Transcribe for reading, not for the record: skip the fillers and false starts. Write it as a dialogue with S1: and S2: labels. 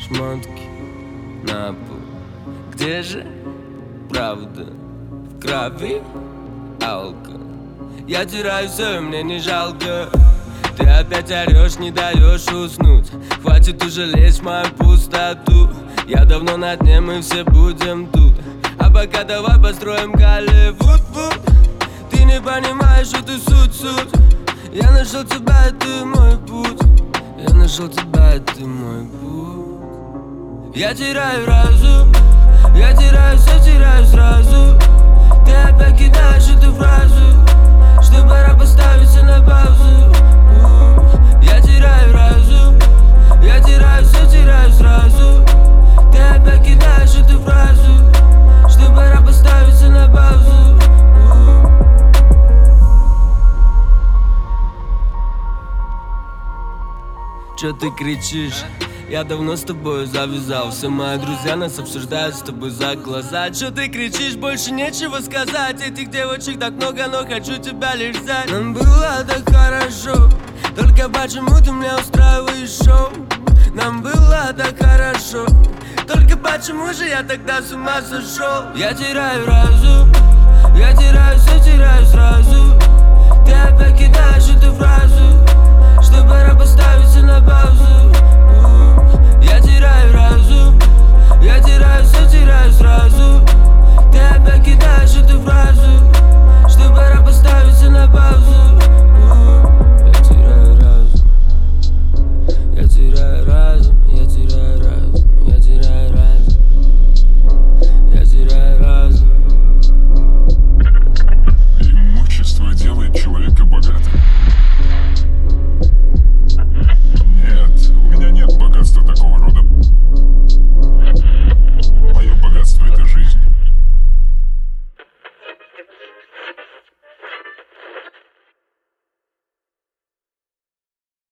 S1: шмотки на пол. Где же правда? В крови алкоголь. Я теряю все, и мне не жалко. Ты опять орешь, не даешь уснуть. Хватит уже лезть в мою пустоту. Я давно на дне, мы все будем тут. А пока давай построим Голливуд. Ты не понимаешь эту суть. Я нашел тебя, и ты мой путь. Я нашел тебя, и ты мой путь. Я теряю разум. Я теряю все, теряю сразу. Ты опять кидаешь эту фразу, что пора поставить все на паузу. Я теряю разум. Я теряю все, теряю сразу. Ты опять кидаешь эту фразу, что пора поставить все на паузу. Чё ты кричишь? Я давно с тобой завязал. Все мои друзья нас обсуждают с тобой за глаза. Чё ты кричишь? Больше нечего сказать. Этих девочек так много, но хочу тебя лишь взять. Нам было так хорошо, только почему ты мне устраиваешь шоу? Нам было так хорошо, только почему же я тогда с ума сошел? Я теряю разум. Я теряю все, теряю сразу.